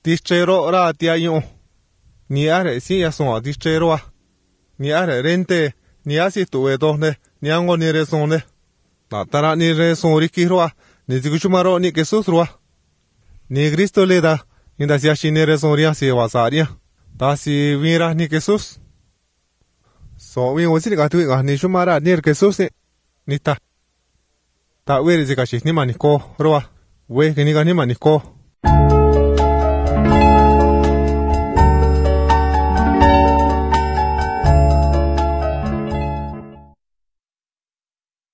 distrero ra tia yu ni are si ya so distrero a ni are rente ni asi tu e do ne ni ango ni reson ne ta tara ni reson rikiro a ni ziguchumaro ni Jesus ro ni Cristo le da inda si ashine reson ria si wasaria ta si vira ni Jesus so wi wosi ga tu ga ni shumara ni Jesus ni ta we ri ga shi ni maniko ro we ke ni ga ni maniko